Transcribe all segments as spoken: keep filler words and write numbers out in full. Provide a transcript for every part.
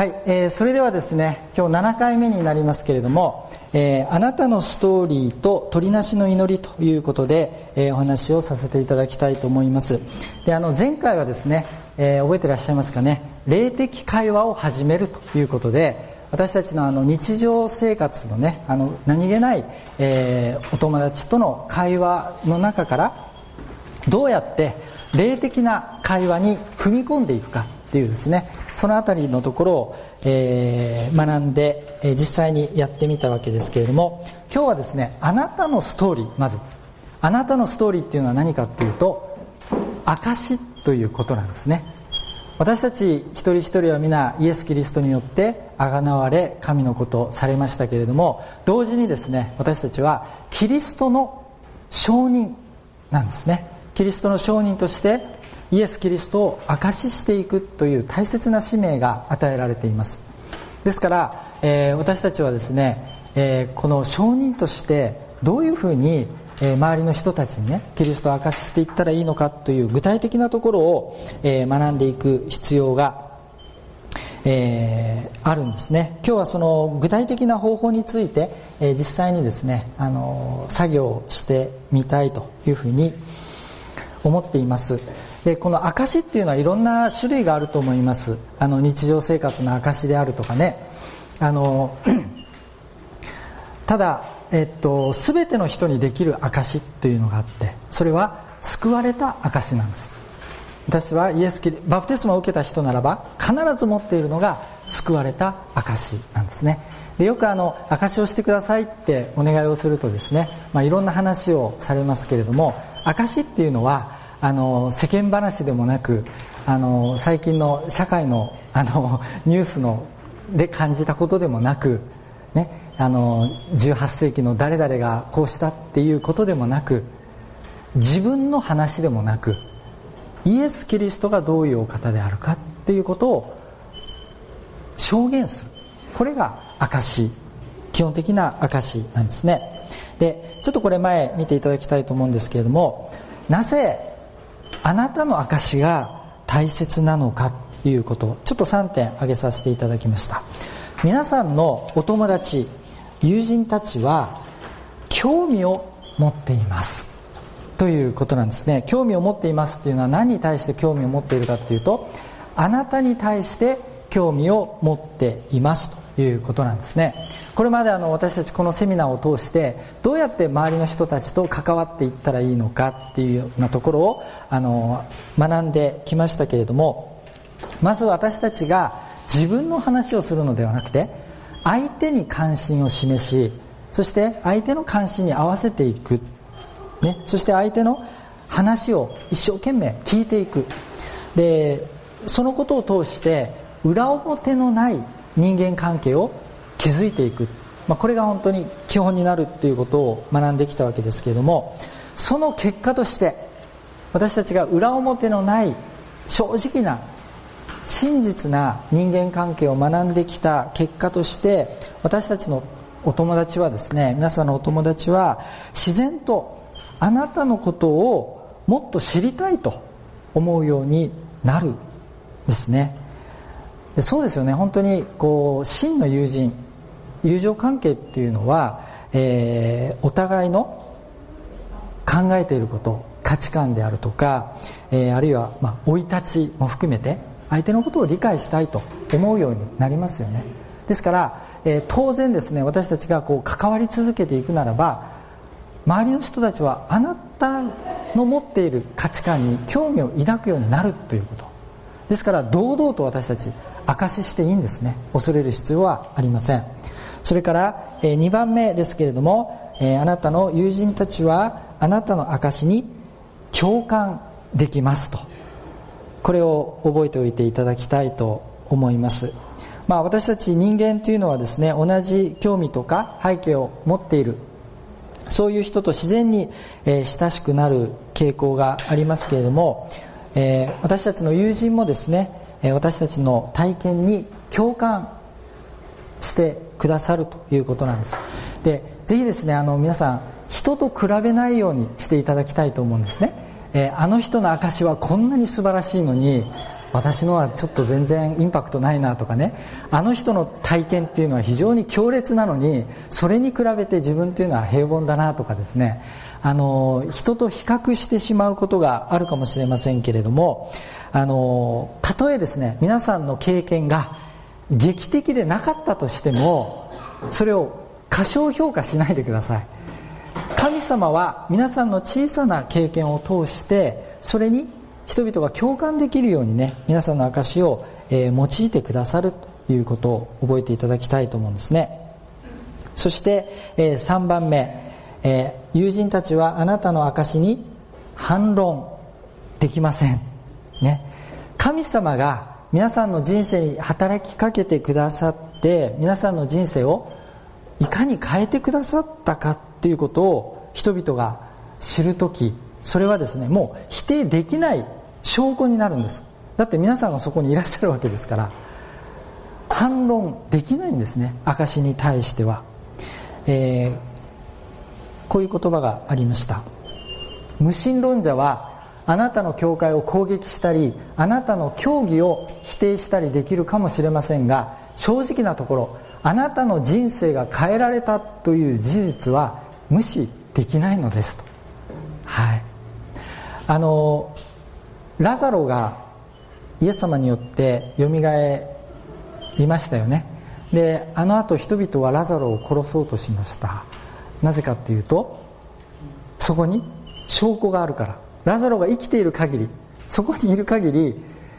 はい、えー、それではですね、今日ななかいめになりますけれども、えー、あなたのストーリーと鳥なしの祈りということで、えー、お話をさせていただきたいと思います。で、あの前回はですね、えー、覚えていらっしゃいますかね、霊的会話を始めるということで、私たちのあの日常生活のね、あの何気ない、えー、お友達との会話の中からどうやって霊的な会話に踏み込んでいくかっていうですね、そのあたりのところを、えー、学んで、えー、実際にやってみたわけですけれども、今日はですね、あなたのストーリー、まずあなたのストーリーっていうのは何かっていうと、証ということなんですね。私たち一人一人は皆イエス・キリストによって贖われ神のことされましたけれども、同時にですね、私たちはキリストの証人なんですね。キリストの証人としてイエス・キリストを証ししていくという大切な使命が与えられています。ですから、えー、私たちはですね、えー、この証人としてどういうふうに、えー、周りの人たちにね、キリストを証ししていったらいいのかという具体的なところを、えー、学んでいく必要が、えー、あるんですね。今日はその具体的な方法について、えー、実際にですね、あのー、作業をしてみたいというふうに思っています。で、この証っていうのはいろんな種類があると思います。あの日常生活の証であるとかね、あのただ、えっと、全ての人にできる証というのがあって、それは救われた証なんです。私はイエスキリバプテスマを受けた人ならば必ず持っているのが救われた証なんですね。で、よくあの証をしてくださいってお願いをするとですね、まあ、いろんな話をされますけれども、証っていうのはあの世間話でもなく、あの最近の社会の、あのニュースので感じたことでもなく、ね、あのじゅうはっせいきの誰々がこうしたっていうことでもなく、自分の話でもなく、イエス・キリストがどういうお方であるかっていうことを証言する。これが証、基本的な証なんですね。で、ちょっとこれ前見ていただきたいと思うんですけれども、なぜあなたの証が大切なのかということをちょっとさんてん挙げさせていただきました。皆さんのお友達、友人たちは興味を持っていますということなんですね。興味を持っていますというのは何に対して興味を持っているかというと、あなたに対して興味を持っていますということなんですね。これまであの私たちこのセミナーを通してどうやって周りの人たちと関わっていったらいいのかっていうようなところをあの学んできましたけれども、まず私たちが自分の話をするのではなくて、相手に関心を示し、そして相手の関心に合わせていく、ね、そして相手の話を一生懸命聞いていく。で、そのことを通して裏表のない人間関係を築いていく、まあ、これが本当に基本になるということを学んできたわけですけれども、その結果として私たちが裏表のない正直な真実な人間関係を学んできた結果として、私たちのお友達はですね、皆さんのお友達は自然とあなたのことをもっと知りたいと思うようになるんですね。で、そうですよね。本当にこう真の友人、友情関係っていうのは、えー、お互いの考えていること、価値観であるとか、えー、あるいはまあ生い立ちも含めて相手のことを理解したいと思うようになりますよね。ですから、えー、当然ですね、私たちがこう関わり続けていくならば、周りの人たちはあなたの持っている価値観に興味を抱くようになるということ。ですから堂々と私たち証ししていいんですね。恐れる必要はありません。それから、えー、にばんめですけれども、えー、あなたの友人たちはあなたの証しに共感できますと。これを覚えておいていただきたいと思います。まあ、私たち人間というのはですね、同じ興味とか背景を持っている、そういう人と自然に、えー、親しくなる傾向がありますけれども、えー、私たちの友人もですね、えー、私たちの体験に共感してくださるということなんです。で、ぜひですね、あの皆さん人と比べないようにしていただきたいと思うんですね。えー、あの人の証はこんなに素晴らしいのに私のはちょっと全然インパクトないなとかね、あの人の体験っていうのは非常に強烈なのにそれに比べて自分っていうのは平凡だなとかですね、あの人と比較してしまうことがあるかもしれませんけれども、あのたとえですね皆さんの経験が劇的でなかったとしてもそれを過小評価しないでください。神様は皆さんの小さな経験を通してそれに人々が共感できるようにね、皆さんの証を、えー、用いてくださるということを覚えていただきたいと思うんですね。そして、えー、さんばんめ、えー、友人たちはあなたの証に反論できません、ね、神様が皆さんの人生に働きかけてくださって皆さんの人生をいかに変えてくださったかということを人々が知るとき、それはですねもう否定できない証拠になるんです。だって皆さんがそこにいらっしゃるわけですから反論できないんですね、証に対しては。えー、こういう言葉がありました。無神論者はあなたの教会を攻撃したりあなたの教義を否定したりできるかもしれませんが、正直なところあなたの人生が変えられたという事実は無視できないのですと。はい、あのラザロがイエス様によってよみがえりましたよね。であの後人々はラザロを殺そうとしました。なぜかというとそこに証拠があるから。ラザロが生きている限り、そこにいる限り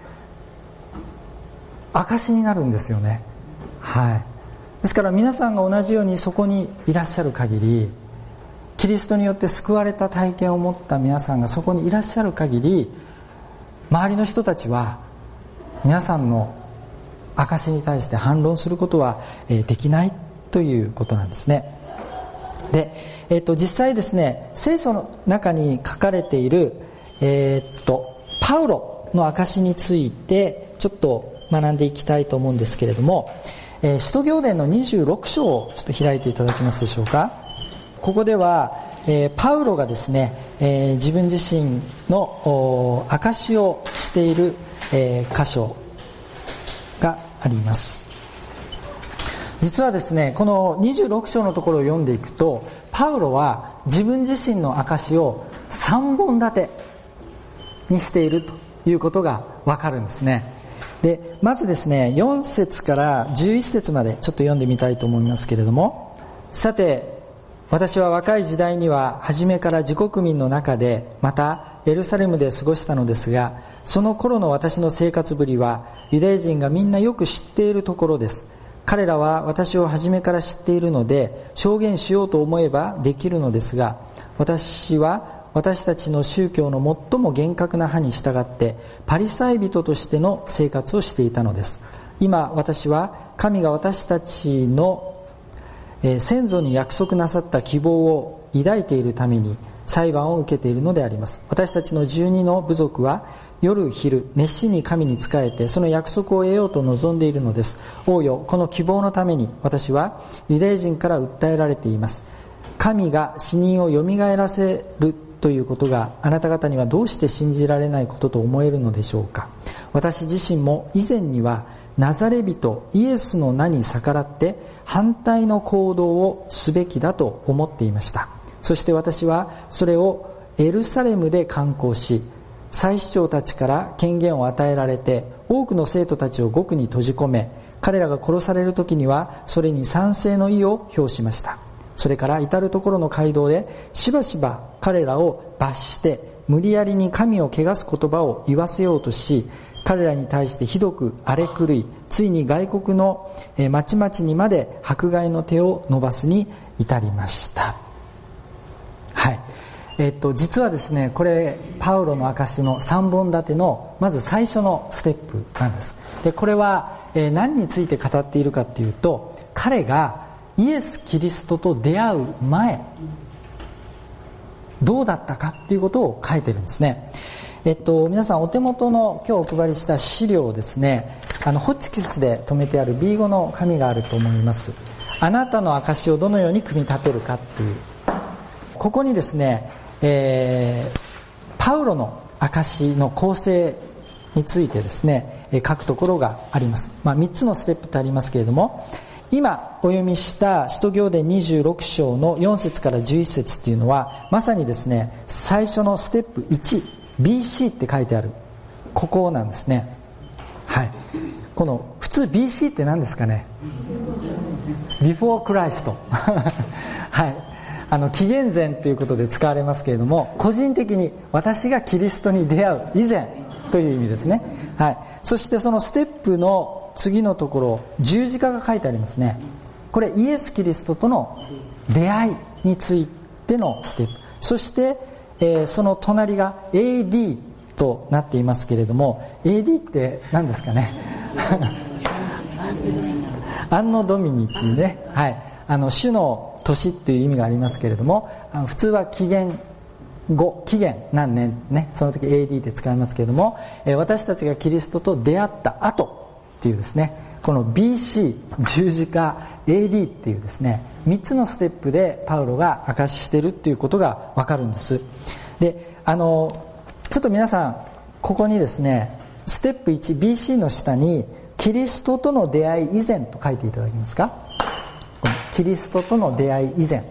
証になるんですよね。はい、ですから皆さんが同じようにそこにいらっしゃる限り、キリストによって救われた体験を持った皆さんがそこにいらっしゃる限り、周りの人たちは皆さんの証に対して反論することはできないということなんですね。で、えー、と実際ですね聖書の中に書かれている、えー、とパウロの証についてちょっと学んでいきたいと思うんですけれども、えー、使徒行伝のにじゅうろく章をちょっと開いていただけますでしょうか。ここでは、えー、パウロがですね、えー、自分自身の証をしている、えー、箇所があります。実はですねこのにじゅうろく章のところを読んでいくと、パウロは自分自身の証をさんぼん立てにしているということがわかるんですね。でまずですねよん節からじゅういち節までちょっと読んでみたいと思いますけれども、さて私は若い時代には初めから自国民の中でまたエルサレムで過ごしたのですが、その頃の私の生活ぶりはユダヤ人がみんなよく知っているところです。彼らは私を初めから知っているので証言しようと思えばできるのですが、私は私たちの宗教の最も厳格な派に従ってパリサイ人としての生活をしていたのです。今私は神が私たちの、えー、先祖に約束なさった希望を抱いているために裁判を受けているのであります。私たちのじゅうにの部族は夜昼熱心に神に仕えてその約束を得ようと望んでいるのです。王よ、この希望のために私はユダヤ人から訴えられています。神が死人をよみがえらせるということがあなた方にはどうして信じられないことと思えるのでしょうか。私自身も以前にはナザレ人イエスの名に逆らって反対の行動をすべきだと思っていました。そして私はそれをエルサレムで敢行し、祭司長たちから権限を与えられて多くの生徒たちを獄に閉じ込め、彼らが殺される時にはそれに賛成の意を表しました。それから至るところの街道でしばしば彼らを罰して無理やりに神を汚す言葉を言わせようとし、彼らに対してひどく荒れ狂い、ついに外国の町々にまで迫害の手を伸ばすに至りました。はい、えっと、実はですねこれパウロの証のさんぼん立てのまず最初のステップなんです。でこれは、えー、何について語っているかというと、彼がイエス・キリストと出会う前どうだったかということを書いてるんですね。えっと、皆さんお手元の今日お配りした資料をですね、あのホチキスで留めてある ビーご の紙があると思います。あなたの証をどのように組み立てるかっていう、ここにですね、えー、パウロの証の構成についてですね書くところがあります。まあ、みっつのステップってありますけれども、今お読みした使徒行伝にじゅうろく章のよん節からじゅういち節っていうのはまさにですね最初のステップいち ビーシー って書いてあるここなんですね。はい、この普通 ビーシー って何ですかね。 Before Christ はい、あの紀元前ということで使われますけれども、個人的に私がキリストに出会う以前という意味ですね。はい、そしてそのステップの次のところ十字架が書いてありますね。これイエス・キリストとの出会いについてのステップ、そして、えー、その隣が エーディー となっていますけれども、 エーディー って何ですかねアンノドミニっていうね、はい、あの主の年っていう意味がありますけれども、あの普通は紀元後、紀元何年ね、その時 エーディー って使いますけれども、えー、私たちがキリストと出会った後っていうですね、この ビーシー 十字架 エーディー っていうですねみっつのステップでパウロが証ししているっていうことが分かるんです。で、あのちょっと皆さんここにですねステップいち ビーシー の下にキリストとの出会い以前と書いていただけますか。キリストとの出会い以前、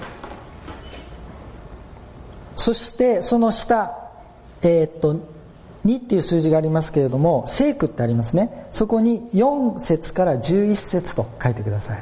そしてその下、えー、っとにっていう数字がありますけれども、聖句ってありますね。そこによん節からじゅういち節と書いてください。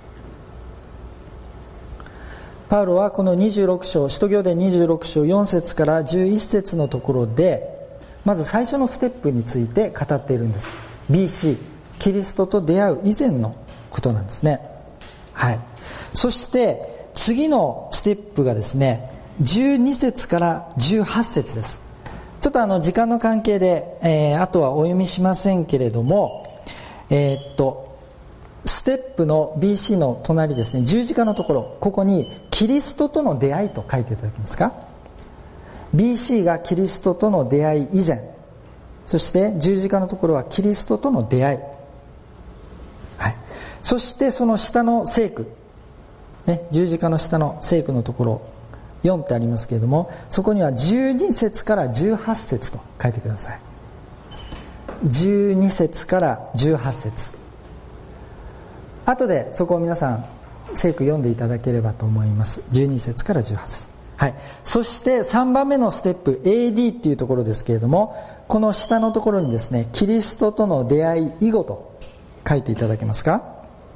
パウロはこのにじゅうろく章、使徒行伝にじゅうろく章よん節からじゅういち節のところでまず最初のステップについて語っているんです。 ビーシー キリストと出会う以前のことなんですね。はい、そして次のステップがですねじゅうに節からじゅうはち節です。ちょっとあの時間の関係で、えー、あとはお読みしませんけれども、えー、っとステップの ビーシー の隣ですね、十字架のところ、ここにキリストとの出会いと書いていただけますか。 ビーシー がキリストとの出会い以前、そして十字架のところはキリストとの出会い、はい、そしてその下の聖句、ね、十字架の下の聖句のところよんってありますけれども、そこにはじゅうに節からじゅうはち節と書いてください。じゅうに節からじゅうはち節、後でそこを皆さん聖句読んでいただければと思います。じゅうに節からじゅうはち節、はい、そしてさんばんめのステップ エーディー っていうところですけれども、この下のところにですねキリストとの出会い以後と書いていただけますか。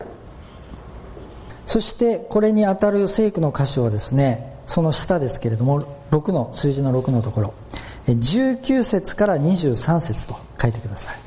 そしてこれにあたる聖句の箇所はですねその下ですけれども、ろくの数字のろくのところじゅうきゅう節からにじゅうさん節と書いてください。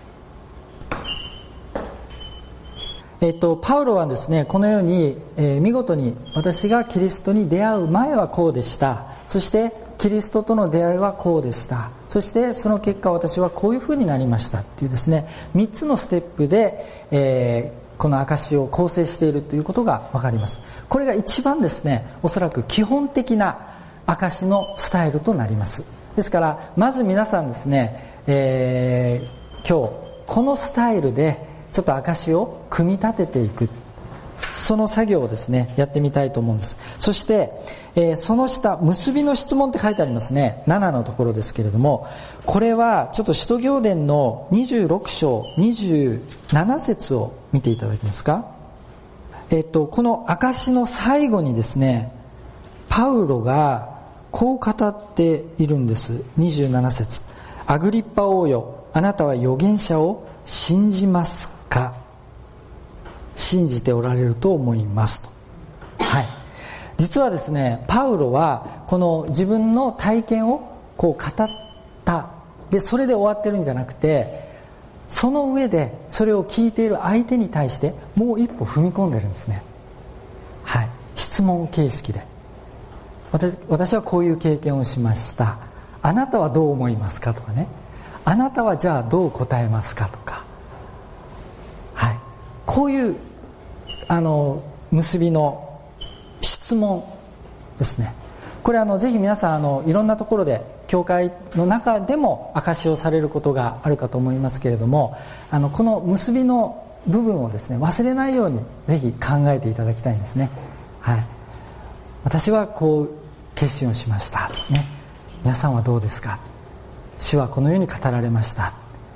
えっと、パウロはですねこのように、えー、見事に私がキリストに出会う前はこうでした、そしてキリストとの出会いはこうでした、そしてその結果私はこういうふうになりましたっていうですねみっつのステップで、えーこの証を構成しているということが分かります。これが一番ですねおそらく基本的な証のスタイルとなります。ですからまず皆さんですね、えー、今日このスタイルでちょっと証を組み立てていく、その作業をですねやってみたいと思うんです。そして、えー、その下結びの質問って書いてありますね、ななのところですけれども、これはちょっと使徒行伝のにじゅうろく章にじゅうなな節を見ていただけますか。えっとこの証の最後にですねパウロがこう語っているんです。にじゅうなな節、アグリッパ王よ、あなたは預言者を信じますか。信じておられると思いますと。はい、実はですねパウロはこの自分の体験をこう語ったでそれで終わってるんじゃなくて、その上でそれを聞いている相手に対してもう一歩踏み込んでるんですね。はい、質問形式で 私, 私はこういう経験をしました、あなたはどう思いますかとかね、あなたはじゃあどう答えますかとか、はい、こういうあの結びの質問ですね。これあのぜひ皆さんあのいろんなところで教会の中でも証しをされることがあるかと思いますけれども、あのこの結びの部分をですね忘れないようにぜひ考えていただきたいんですね。はい、私はこう決心をしました、ね、皆さんはどうですか。主はこのように語られました。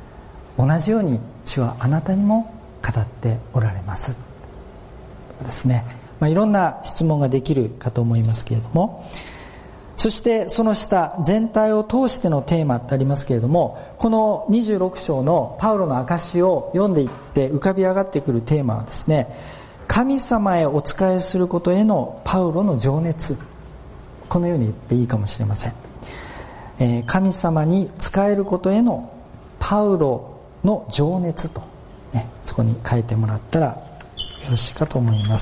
同じように主はあなたにも語っておられますですね。まあ、いろんな質問ができるかと思いますけれども、そしてその下、全体を通してのテーマってありますけれども、このにじゅうろく章のパウロの証を読んでいって浮かび上がってくるテーマはですね、神様へお仕えすることへのパウロの情熱、このように言っていいかもしれません。えー、神様に仕えることへのパウロの情熱と、ね、そこに書いてもらったらよろしいかと思います。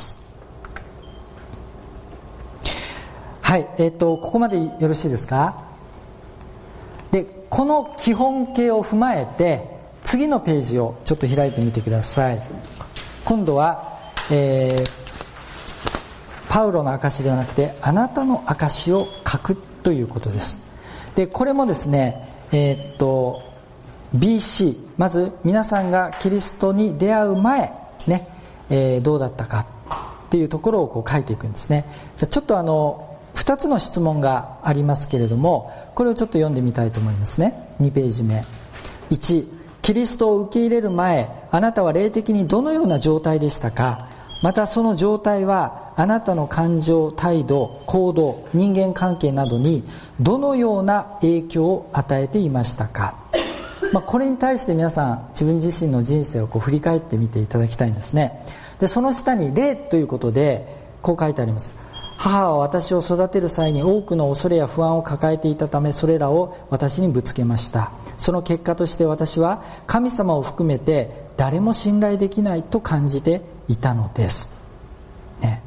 はい、えーと、ここまでよろしいですか。で、この基本形を踏まえて次のページをちょっと開いてみてください。今度は、えー、パウロの証ではなくてあなたの証を書くということです。で、これもですね、えー、っと ビーシー、 まず皆さんがキリストに出会う前ね、えー、どうだったかっていうところをこう書いていくんですね。ちょっとあのふたつの質問がありますけれども、これをちょっと読んでみたいと思いますね。にページ目。いち、キリストを受け入れる前、あなたは霊的にどのような状態でしたか。またその状態はあなたの感情、態度、行動、人間関係などにどのような影響を与えていましたか。まあ、これに対して皆さん自分自身の人生をこう振り返ってみていただきたいんですね。で、その下に霊ということでこう書いてあります。母は私を育てる際に多くの恐れや不安を抱えていたため、それらを私にぶつけました。その結果として私は神様を含めて誰も信頼できないと感じていたのです、ね、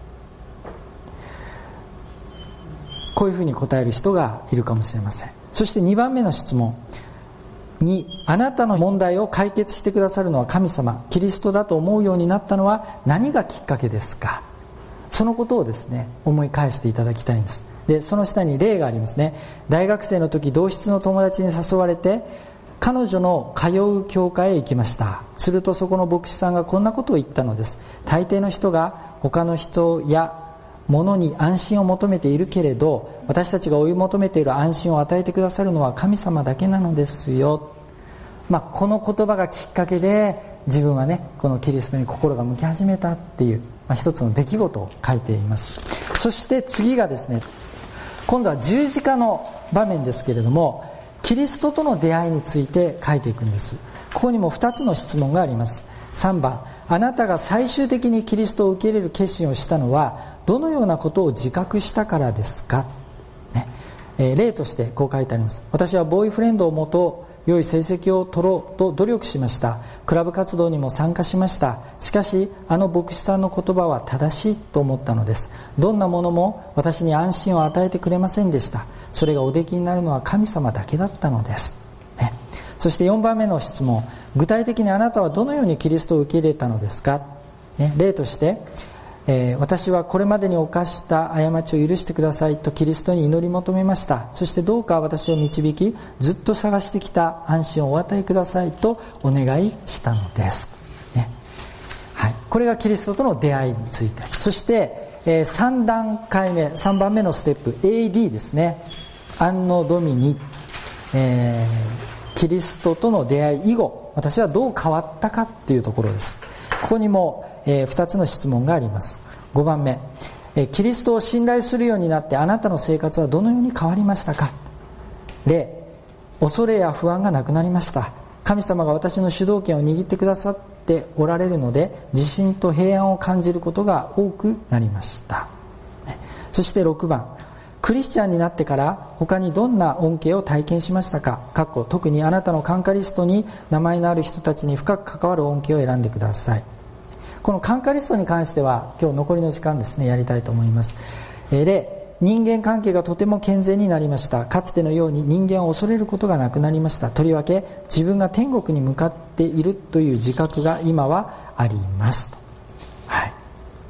こういうふうに答える人がいるかもしれません。そしてにばんめの質問に、あなたの問題を解決してくださるのは神様、キリストだと思うようになったのは何がきっかけですか。そのことをですね、思い返していただきたいんです。で、その下に例がありますね。大学生の時、同室の友達に誘われて彼女の通う教会へ行きました。するとそこの牧師さんがこんなことを言ったのです。大抵の人が他の人や物に安心を求めているけれど、私たちが追い求めている安心を与えてくださるのは神様だけなのですよ。まあ、この言葉がきっかけで自分はね、このキリストに心が向き始めたっていう、まあ、一つの出来事を書いています。そして次がですね、今度は十字架の場面ですけれども、キリストとの出会いについて書いていくんです。ここにもふたつの質問があります。さんばん、あなたが最終的にキリストを受け入れる決心をしたのはどのようなことを自覚したからですか、ねえー、例としてこう書いてあります。私はボーイフレンドを持とう、良い成績を取ろうと努力しました。クラブ活動にも参加しました。しかしあの牧師さんの言葉は正しいと思ったのです。どんなものも私に安心を与えてくれませんでした。それがおできになるのは神様だけだったのです、ね、そしてよんばんめの質問、具体的にあなたはどのようにキリストを受け入れたのですか、ね、例として、えー、私はこれまでに犯した過ちを許してくださいとキリストに祈り求めました。そしてどうか私を導き、ずっと探してきた安心をお与えくださいとお願いしたのです、ねはい、これがキリストとの出会いについて。そしてえー、さん段階目、さんばんめのステップ エーディー ですね。アンノドミニ、えー、キリストとの出会い以後私はどう変わったかっていうところです。ここにも、えー、ふたつの質問があります。ごばんめ、えー、キリストを信頼するようになってあなたの生活はどのように変わりましたか。例、恐れや不安がなくなりました。神様が私の主導権を握ってくださっておられるので自信と平安を感じることが多くなりました。そしてろくばん、クリスチャンになってから他にどんな恩恵を体験しましたか。かっこ特にあなたの感化リストに名前のある人たちに深く関わる恩恵を選んでください。この感化リストに関しては今日残りの時間ですね、やりたいと思います。例、人間関係がとても健全になりました。かつてのように人間を恐れることがなくなりました。とりわけ自分が天国に向かっているという自覚が今はありますと、はい、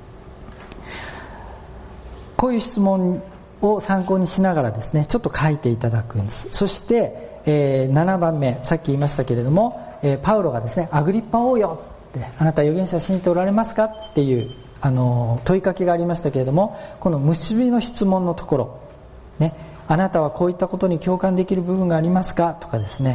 こういう質問を参考にしながらですね、ちょっと書いていただくんです。そして、えー、ななばんめ、さっき言いましたけれども、えー、パウロがですね、アグリッパ王よって、あなた預言者を信じておられますかっていうあの問いかけがありましたけれども、この結びの質問のところ、ね、あなたはこういったことに共感できる部分がありますかとかですね、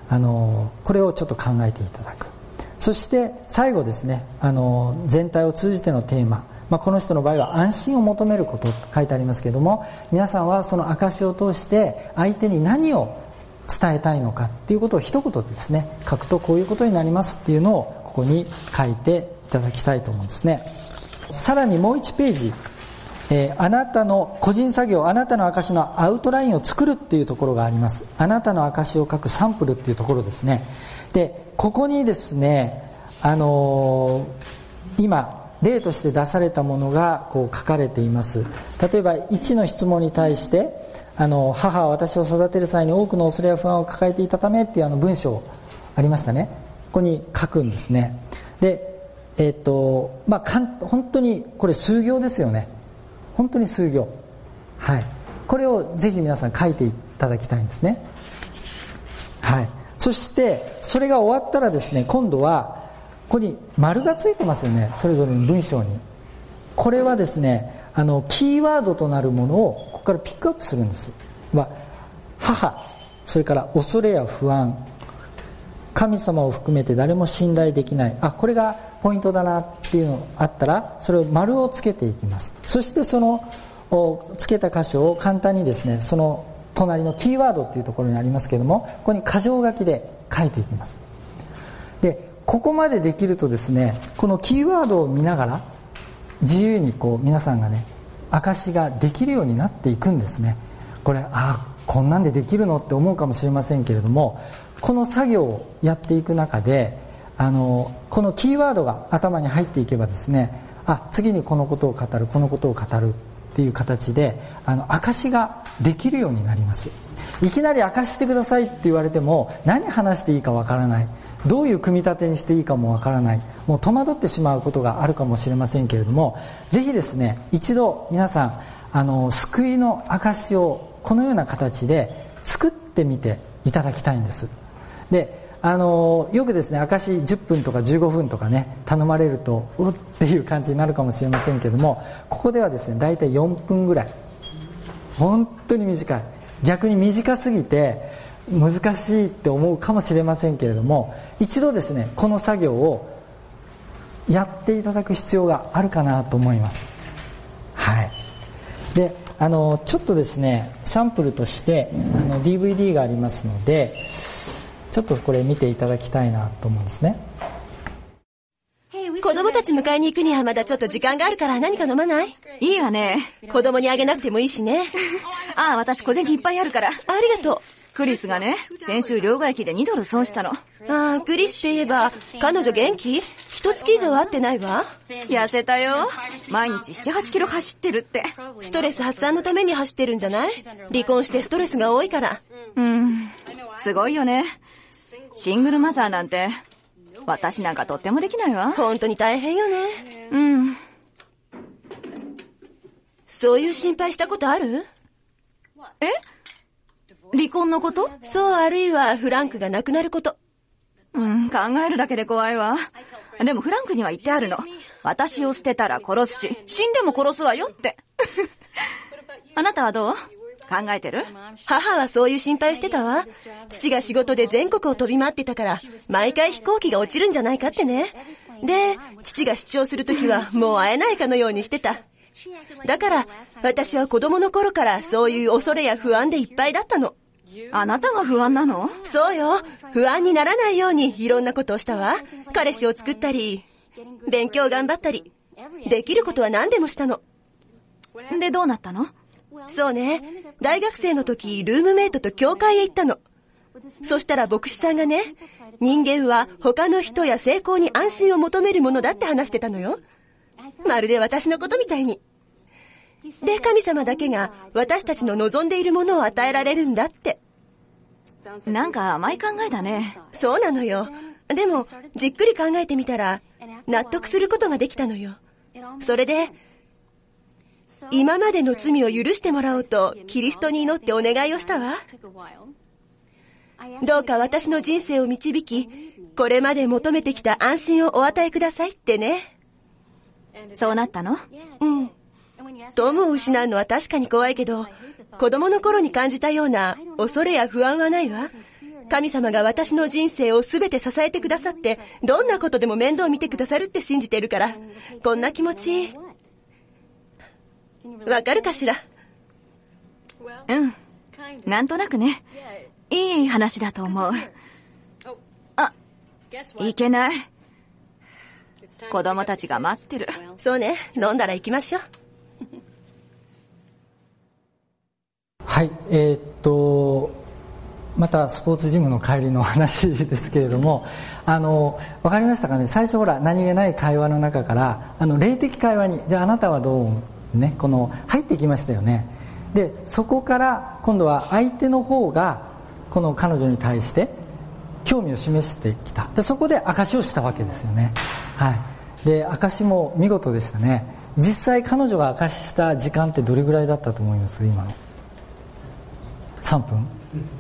あのこれをちょっと考えていただく。そして最後ですね、あの全体を通じてのテーマ、まあ、この人の場合は安心を求めることと書いてありますけれども、皆さんはその証を通して相手に何を伝えたいのかっていうことを一言でですね書くと、こういうことになりますっていうのをここに書いていただきたいと思うんですね。さらにもういちページ、えー、あなたの個人作業、あなたの証のアウトラインを作るっていうところがあります。あなたの証を書くサンプルっていうところですね。でここにですね、あのー、今例として出されたものがこう書かれています。例えばいちの質問に対して、あの母は私を育てる際に多くの恐れや不安を抱えていたためっていうあの文章ありましたね。ここに書くんですね。で、えっとまあかん本当にこれ数行ですよね。本当に数行。はい。これをぜひ皆さん書いていただきたいんですね。はい。そしてそれが終わったらですね、今度はここに丸がついてますよね、それぞれの文章に。これはですね、あのキーワードとなるものをここからピックアップするんです。まあ、母、それから恐れや不安、神様を含めて誰も信頼できない、あ、これがポイントだなっていうのがあったら、それを丸をつけていきます。そしてそのつけた箇所を簡単にですね、その隣のキーワードっていうところにありますけれども、ここに箇条書きで書いていきます。でここまでできるとですね、このキーワードを見ながら自由にこう皆さんがね証ができるようになっていくんですね。これ、あ、こんなんでできるのって思うかもしれませんけれども、この作業をやっていく中で、あのこのキーワードが頭に入っていけばですね、あ、次にこのことを語る、このことを語るっていう形であの証ができるようになります。いきなり証してくださいって言われても何話していいかわからない、どういう組み立てにしていいかもわからない、もう戸惑ってしまうことがあるかもしれませんけれども、ぜひですね、一度皆さんあの救いの証をこのような形で作ってみていただきたいんです。で、あのよくですね、証じゅっぷんとかじゅうごふんとかね頼まれるとうっていう感じになるかもしれませんけれども、ここではですねだいたいよんぷんぐらい、本当に短い、逆に短すぎて難しいって思うかもしれませんけれども、一度ですねこの作業をやっていただく必要があるかなと思います。はい。で、あのちょっとですねサンプルとしてあの ディーブイディー がありますので、ちょっとこれ見ていただきたいなと思うんですね。 子供たち迎えに行くにはまだちょっと時間があるから何か飲まない？ いいわね。 子供にあげなくてもいいしね。 ああ、私小銭いっぱいあるから。 ありがとう。 クリスがね、先週両替機でにドル損したの。 ああ、クリスって言えば彼女元気？一月以上会ってないわ。 痩せたよ。毎日ななはちキロ走ってるって。 ストレス発散のために走ってるんじゃない？離婚してストレスが多いから。 うん、すごいよね。シングルマザーなんて私なんかとってもできないわ。 本当に大変よね。 うん。 そういう心配したことある？ え？離婚のこと？ そう、あるいはフランクが亡くなること。 うん、考えるだけで怖いわ。でもフランクには言ってあるの。私を捨てたら殺すし、死んでも殺すわよって。あなたはどう？考えてる？ 母はそういう心配をしてたわ。父が仕事で全国を飛び回ってたから、毎回飛行機が落ちるんじゃないかってね。で、父が出張するときはもう会えないかのようにしてた。だから、私は子供の頃からそういう恐れや不安でいっぱいだったの。 あなたが不安なの？ そうよ。不安にならないようにいろんなことをしたわ。彼氏を作ったり、勉強頑張ったり、できることは何でもしたの。 で、どうなったの？ そうね。大学生の時、ルームメイトと教会へ行ったの。そしたら牧師さんがね、人間は他の人や成功に安心を求めるものだって話してたのよ。まるで私のことみたいに。で、神様だけが私たちの望んでいるものを与えられるんだって。 なんか甘い考えだね。 そうなのよ。でも、じっくり考えてみたら、納得することができたのよ。それで、今までの罪を許してもらおうと、キリストに祈ってお願いをしたわ。どうか私の人生を導き、これまで求めてきた安心をお与えくださいってね。 そうなったの？ うん。友を失うのは確かに怖いけど、子供の頃に感じたような恐れや不安はないわ。 神様が私の人生をすべて支えてくださって、どんなことでも面倒を見てくださるって信じてるから、こんな気持ち、わかるかしら？ うん。なんとなくね。いい話だと思う。あ、いけない。子供たちが待ってる。 そうね、飲んだら行きましょう。 はい、えー、っとまたスポーツジムの帰りの話ですけれども、あの分かりましたかね。最初ほら何気ない会話の中からあの霊的会話に、じゃああなたはどう思う、ね、この入ってきましたよね。でそこから今度は相手の方がこの彼女に対して興味を示してきた。でそこで証しをしたわけですよね。はい、で証しも見事でしたね。実際彼女が証しした時間ってどれぐらいだったと思います？今のさんぷん。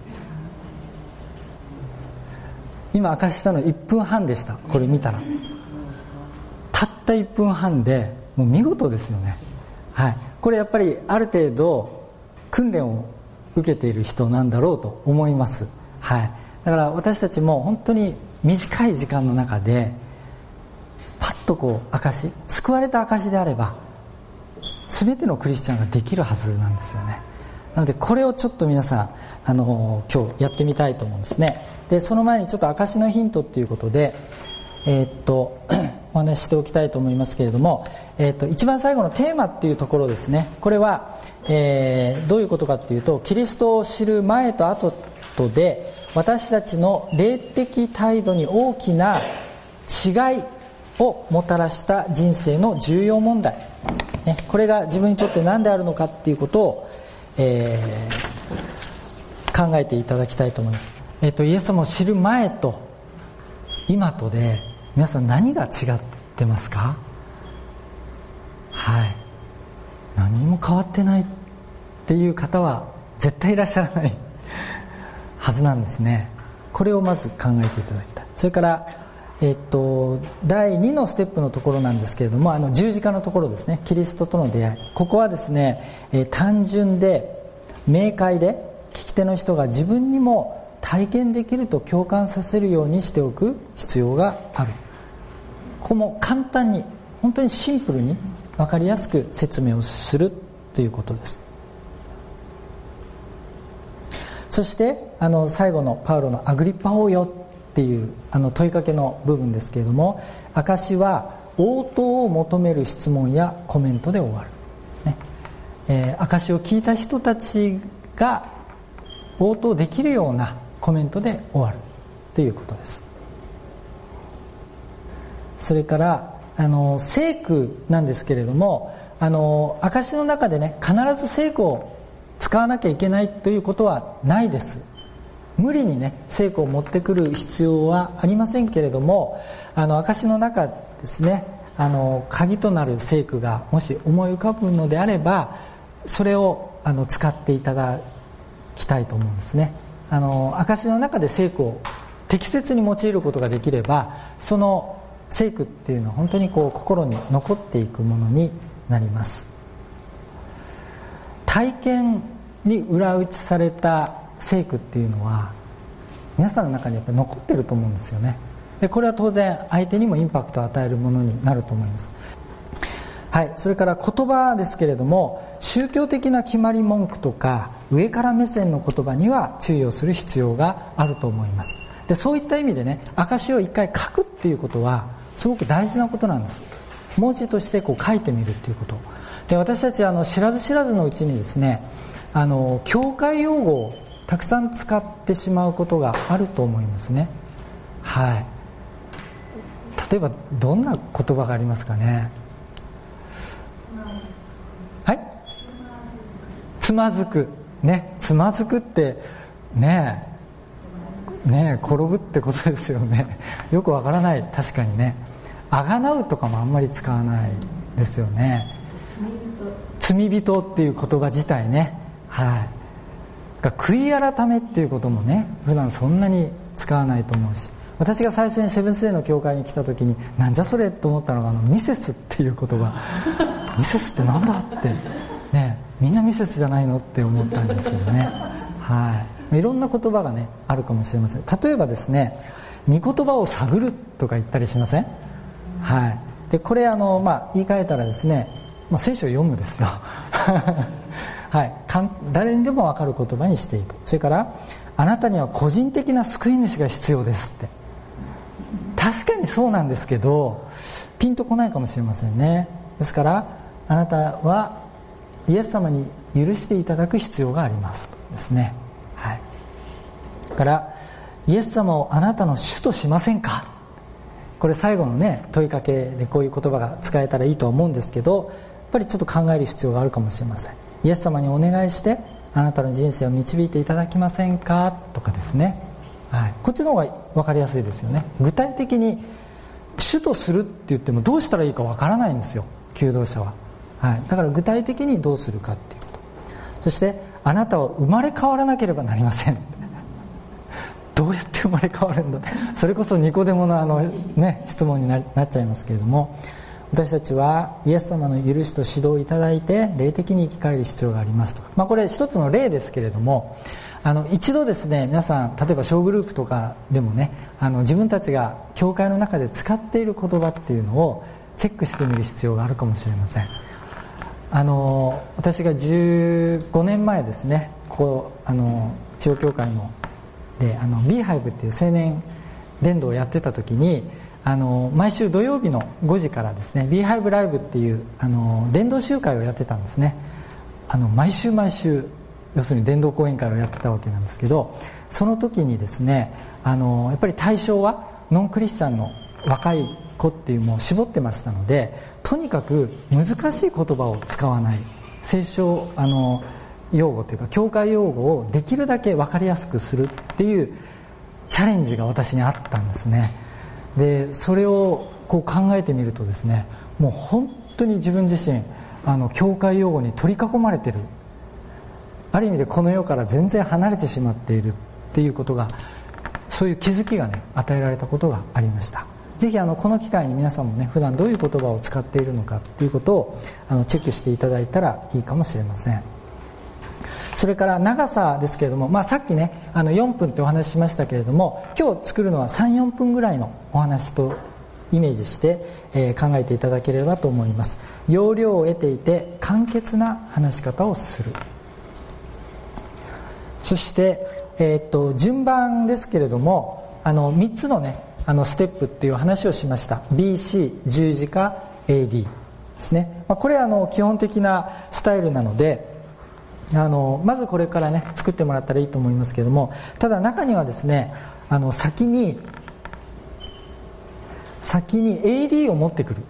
今証ししたのいっぷんはんでした。これ見たらたったいっぷんはんでもう見事ですよね。はい、これやっぱりある程度訓練を受けている人なんだろうと思います。はい、だから私たちも本当に短い時間の中でパッとこう証し、救われた証しであれば全てのクリスチャンができるはずなんですよね。なのでこれをちょっと皆さんあの今日やってみたいと思うんですね。でその前にちょっと証しのヒントっていうことで、えー、っとお話ししておきたいと思いますけれども、えー、っと一番最後のテーマっていうところですね。これは、えー、どういうことかっていうと、キリストを知る前と後とで私たちの霊的態度に大きな違いをもたらした人生の重要問題、ね、これが自分にとって何であるのかっていうことを、えー、考えていただきたいと思います。えー、とイエス様を知る前と今とで皆さん何が違ってますか？はい、何も変わってないっていう方は絶対いらっしゃらないはずなんですね。これをまず考えていただきたい。それから、えー、とだいにのステップのところなんですけれども、あの十字架のところですね。キリストとの出会い、ここはですね、えー、単純で明快で聞き手の人が自分にも体験できると共感させるようにしておく必要がある。ここも簡単に本当にシンプルに分かりやすく説明をするということです。そしてあの最後のパウロのアグリッパ王よっていうあの問いかけの部分ですけれども、証は応答を求める質問やコメントで終わる、ねえー、証を聞いた人たちが応答できるようなコメントで終わるということです。それからあの聖句なんですけれども、あの証の中でね、必ず聖句を使わなきゃいけないということはないです。無理にね聖句を持ってくる必要はありませんけれども、あの証の中ですね、あの鍵となる聖句がもし思い浮かぶのであれば、それをあの使っていただきたいと思うんですね。あの証の中で聖句を適切に用いることができれば、その聖句っていうのは本当にこう心に残っていくものになります。体験に裏打ちされた聖句っていうのは皆さんの中にやっぱり残ってると思うんですよね。でこれは当然相手にもインパクトを与えるものになると思います。はい、それから言葉ですけれども、宗教的な決まり文句とか上から目線の言葉には注意をする必要があると思います。でそういった意味でね、証を一回書くっていうことはすごく大事なことなんです。文字としてこう書いてみるっていうことで、私たちあの知らず知らずのうちにですね、あの教会用語をたくさん使ってしまうことがあると思いますね。はい、例えばどんな言葉がありますかね。はい、つまずくね、つまずくってねえねえ転ぶってことですよね。よくわからない。確かにね、あがなうとかもあんまり使わないですよね。罪人っていう言葉自体ね、はい、悔い改めっていうこともね、普段そんなに使わないと思うし、私が最初にセブンスデーの教会に来た時になんじゃそれと思ったのが、あのミセスっていう言葉ミセスってなんだってね、みんなミセスじゃないのって思ったんですけどね、はい、 いろんな言葉がねあるかもしれません。例えばですね、御言葉を探るとか言ったりしません？はい。でこれあの、まあ、言い換えたらですね、まあ、聖書を読むですよはい、誰にでも分かる言葉にしていく。それからあなたには個人的な救い主が必要ですって。確かにそうなんですけどピンとこないかもしれませんね。ですからあなたはイエス様に許していただく必要がありますですね。はい。だからイエス様をあなたの主としませんか。これ最後のね問いかけでこういう言葉が使えたらいいと思うんですけど、やっぱりちょっと考える必要があるかもしれません。イエス様にお願いしてあなたの人生を導いていただけませんかとかですね、はい、こっちの方が分かりやすいですよね。具体的に主とするって言ってもどうしたらいいか分からないんですよ、求道者は、はい、だから具体的にどうするかっていうこと。そしてあなたは生まれ変わらなければなりませんどうやって生まれ変わるんだ、それこそニコデモのあの、ね、質問に な, なっちゃいますけれども、私たちはイエス様の許しと指導をいただいて霊的に生き返る必要がありますとか、まあ、これ一つの例ですけれども、あの一度ですね、皆さん例えば小グループとかでもね、あの自分たちが教会の中で使っている言葉っていうのをチェックしてみる必要があるかもしれません。あの私がじゅうごねんまえですね、ここあの中央教会のであの ビーハイブ っていう青年伝道をやってた時に、あの毎週土曜日のごじからですね ビーハイブ ライブっていうあの伝道集会をやってたんですね。あの毎週毎週要するに伝道講演会をやってたわけなんですけど、その時にですね、あのやっぱり対象はノンクリスチャンの若い子っていうのを絞ってましたので、とにかく難しい言葉を使わない、聖書あの用語というか教会用語をできるだけ分かりやすくするっていうチャレンジが私にあったんですね。でそれをこう考えてみるとですね、もう本当に自分自身あの教会用語に取り囲まれてる、ある意味でこの世から全然離れてしまっているっていうことが、そういう気づきがね与えられたことがありました。ぜひあのこの機会に皆さんもね、普段どういう言葉を使っているのかっていうことをあのチェックしていただいたらいいかもしれません。それから長さですけれども、まあ、さっきねあのよんぷんってお話ししましたけれども、今日作るのは さんよんぷんぐらいのお話とイメージして、えー、考えていただければと思います。要領を得ていて簡潔な話し方をする。そして、えー、っと順番ですけれども、あのみっつのねあのステップっていう話をしました。 ビーシー 十字架 エーディー ですね、まあ、これはあの基本的なスタイルなので、あのまずこれからね作ってもらったらいいと思いますけれども、ただ中にはですね、あの先に先に エーディー を持ってくる、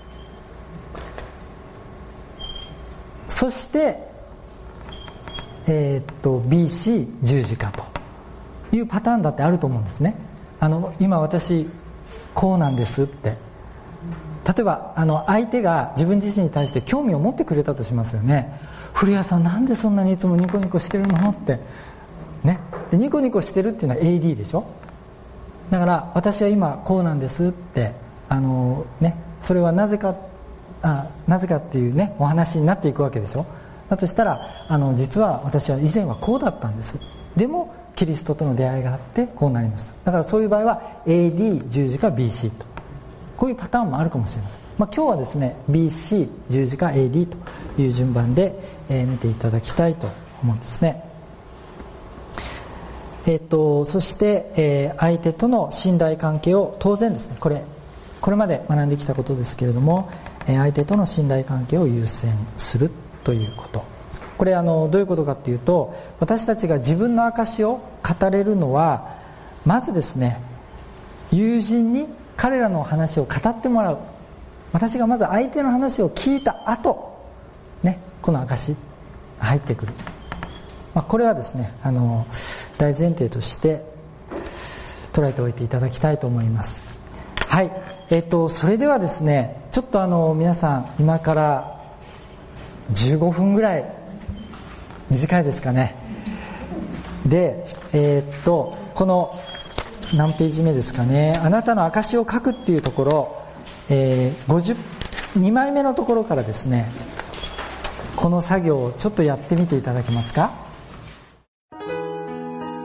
そしてえー、っと ビーシー 十字架というパターンだってあると思うんですね。あの今私こうなんですって、例えばあの相手が自分自身に対して興味を持ってくれたとしますよね。古谷さんなんでそんなにいつもニコニコしてるのってね。でニコニコしてるっていうのは エーディー でしょ。だから私は今こうなんですってあのね、それはなぜかあなぜかっていうねお話になっていくわけでしょ。だとしたらあの実は私は以前はこうだったんです、でもキリストとの出会いがあってこうなりました。だからそういう場合は エーディー 十字架 ビーシー と、こういうパターンもあるかもしれません。まあ、今日はですね ビーシー 十字架 エーディー という順番で、えー、見ていただきたいと思うんですね。えー、とそして、えー、相手との信頼関係を当然ですね、これこれまで学んできたことですけれども、えー、相手との信頼関係を優先するということ。これあのどういうことかっていうと、私たちが自分の証を語れるのはまずですね、友人に彼らの話を語ってもらう。私がまず相手の話を聞いた後、ね、この証入ってくる、まあ、これはですねあの大前提として捉えておいていただきたいと思います。はい、えっとそれではですね、ちょっとあの皆さん今からじゅうごふんぐらい、短いですかね。で、えー、っとこの何ページ目ですかね、あなたの証を書くっていうところ、えー、ごじゅうにまいめのところからですね、この作業をちょっとやってみていただけますか。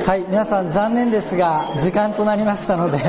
はい、皆さん残念ですが時間となりましたので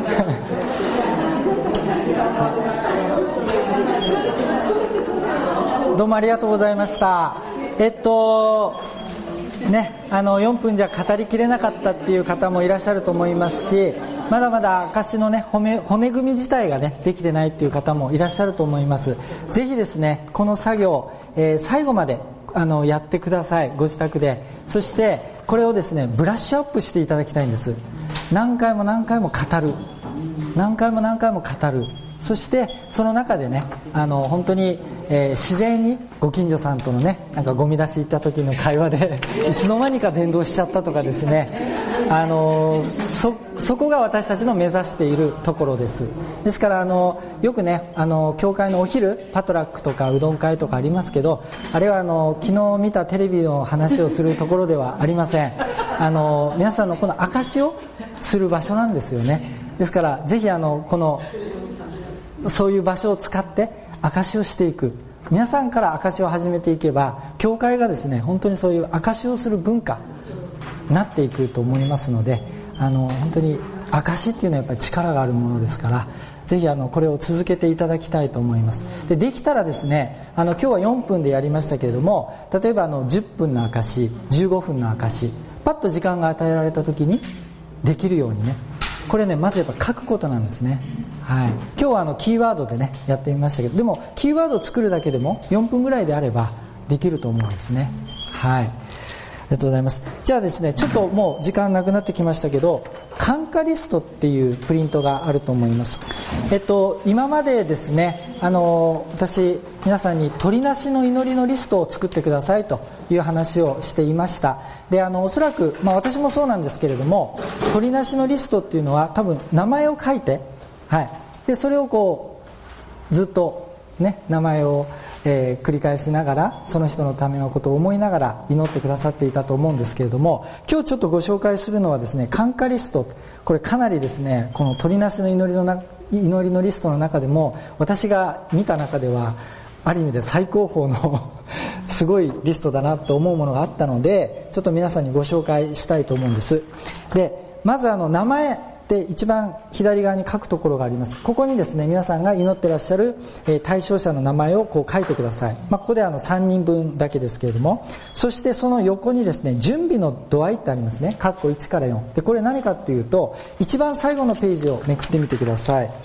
どうもありがとうございました。えっとね、あのよんぷんじゃ語りきれなかったっていう方もいらっしゃると思いますし、まだまだ証のね骨、骨組み自体がねできてないっていう方もいらっしゃると思います。ぜひですねこの作業、えー、最後まであのやってください、ご自宅で。そしてこれをですねブラッシュアップしていただきたいんです。何回も何回も語る、何回も何回も語る。そしてその中でねあの本当に、えー、自然にご近所さんとのねなんかゴミ出し行った時の会話でいつの間にか伝道しちゃったとかですね、あのそそこが私たちの目指しているところです。ですからあのよくねあの教会のお昼パトラックとかうどん会とかありますけど、あれはあの昨日見たテレビの話をするところではありません。あの皆さんのこの証しをする場所なんですよね。ですからぜひあのこのそういう場所を使って証しをしていく、皆さんから証しを始めていけば教会がですね本当にそういう証しをする文化になっていくと思いますので、あの本当に証しっていうのはやっぱり力があるものですから、ぜひあのこれを続けていただきたいと思います。で、できたらですねあの今日はよんぷんでやりましたけれども、例えばあのじゅっぷんの証し、じゅうごふんの証し、パッと時間が与えられた時にできるようにね、これねまずやっぱ書くことなんですね。はい、今日はあのキーワードでねやってみましたけど、でもキーワードを作るだけでもよんぷんぐらいであればできると思うんですね。はい、ありがとうございます。じゃあですねちょっともう時間なくなってきましたけど、感化リストっていうプリントがあると思います。えっと今までですねあの私皆さんに鳥なしの祈りのリストを作ってくださいという話をしていました。であのおそらく、まあ、私もそうなんですけれども、鳥なしのリストっていうのは多分名前を書いて、はい、でそれをこうずっとね名前を、えー、繰り返しながらその人のためのことを思いながら祈ってくださっていたと思うんですけれども、今日ちょっとご紹介するのはですね感化リスト。これかなりですねこの鳥なしの祈りのな祈りのリストの中でも私が見た中ではある意味で最高峰のすごいリストだなと思うものがあったので、ちょっと皆さんにご紹介したいと思うんです。でまずあの名前で一番左側に書くところがあります。ここにですね皆さんが祈ってらっしゃる、えー、対象者の名前をこう書いてください。まあ、ここであのさんにんぶんだけですけれども、そしてその横にですね準備の度合いってありますね。括弧いちからよんで、これ何かっていうと一番最後のページをめくってみてください。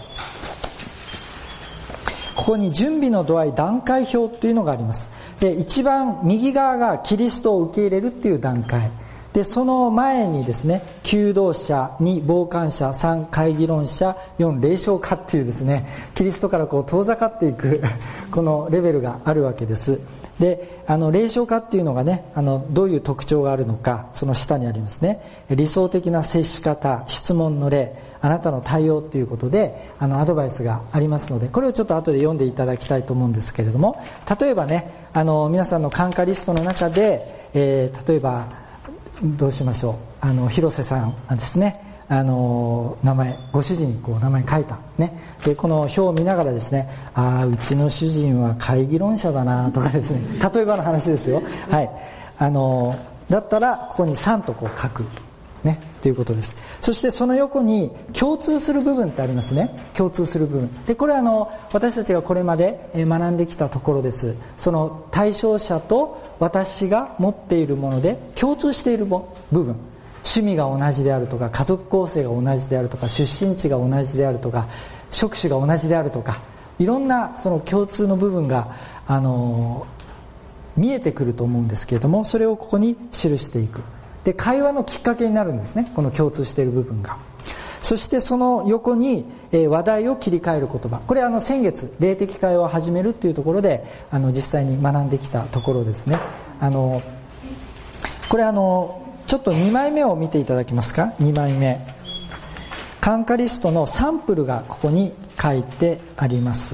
ここに準備の度合い段階表っていうのがあります。で一番右側がキリストを受け入れるっていう段階で、その前にですね求道者、に傍観者、さん会議論者、よん霊障家っていうですねキリストからこう遠ざかっていくこのレベルがあるわけです。であの霊障家っていうのがねあのどういう特徴があるのか、その下にありますね。理想的な接し方、質問の例、あなたの対応ということであのアドバイスがありますので、これをちょっと後で読んでいただきたいと思うんですけれども、例えばねあの皆さんの感化リストの中で、えー、例えばどうしましょう、あの広瀬さんですね、あの名前ご主人にこう名前書いた、ね、でこの表を見ながらですね、ああうちの主人は会議論者だなとかですね、例えばの話ですよ、はい、あのだったらここにさんとこう書くねということです。そしてその横に共通する部分ってありますね。共通する部分で、これはあの私たちがこれまで学んできたところです。その対象者と私が持っているもので共通している部分、趣味が同じであるとか、家族構成が同じであるとか、出身地が同じであるとか、職種が同じであるとか、いろんなその共通の部分があの見えてくると思うんですけれども、それをここに記していく。で会話のきっかけになるんですね、この共通している部分が。そしてその横に、えー、話題を切り替える言葉、これあの先月霊的会話を始めるっていうところであの実際に学んできたところですね。あのこれあのちょっとにまいめを見ていただけますか。にまいめ感化リストのサンプルがここに書いてあります。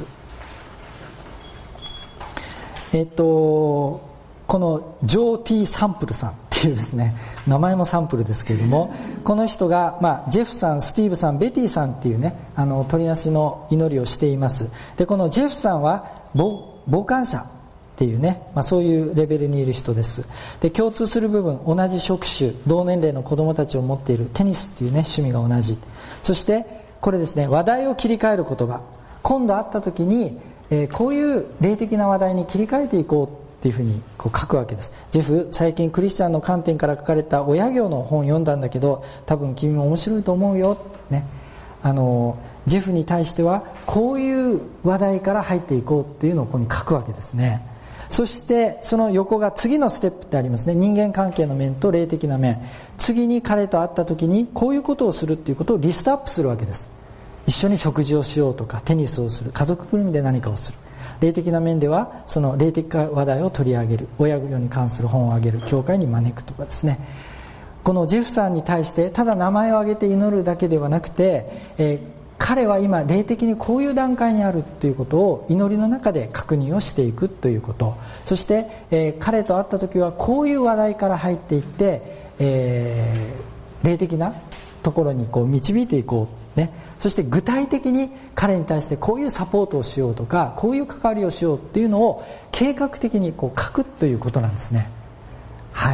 えっとこのジョー・ティー・サンプルさんっていうですね、名前もサンプルですけれども、この人が、まあ、ジェフさん、スティーブさん、ベティさんっていうねあの鳥なしの祈りをしています。でこのジェフさんは傍観者っっていうね、まあ、そういうレベルにいる人です。で、共通する部分、同じ職種、同年齢の子供たちを持っている、テニスっていうね趣味が同じ。そしてこれですね、話題を切り替える言葉、今度会った時に、えー、こういう霊的な話題に切り替えていこうっていうふうにこう書くわけです。ジェフ、最近クリスチャンの観点から書かれた親業の本を読んだんだけど、多分君も面白いと思うよ、ね、あのジェフに対してはこういう話題から入っていこうっていうのをここに書くわけですね。そしてその横が次のステップってありますね。人間関係の面と霊的な面、次に彼と会った時にこういうことをするっていうことをリストアップするわけです。一緒に食事をしようとか、テニスをする、家族ぐるみで何かをする。霊的な面ではその霊的話題を取り上げる、親業に関する本をあげる、教会に招くとかですね。このジェフさんに対してただ名前を挙げて祈るだけではなくて、えー、彼は今霊的にこういう段階にあるということを祈りの中で確認をしていくということ、そして、えー、彼と会った時はこういう話題から入っていって、えー、霊的なところにこう導いていこう、ね、そして具体的に彼に対してこういうサポートをしようとか、こういう関わりをしようっていうのを計画的にこう書くということなんですね。はい。